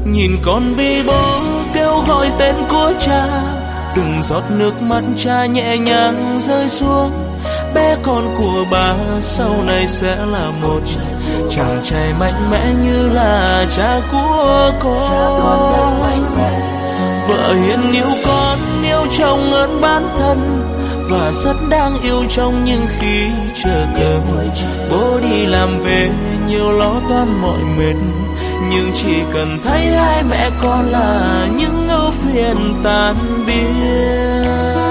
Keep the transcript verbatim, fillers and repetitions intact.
Nhìn con bi bô kêu gọi tên của cha, từng giọt nước mắt cha nhẹ nhàng rơi xuống. Bé con của bà sau này sẽ là một chàng trai mạnh mẽ như là cha của con. Vợ hiền yêu con, yêu chồng hơn bản thân, và rất đáng yêu chồng. Nhưng khi chờ cơm, bố đi làm về nhiều lo toan mọi mệt, nhưng chỉ cần thấy hai mẹ con là những ưu phiền tan biến.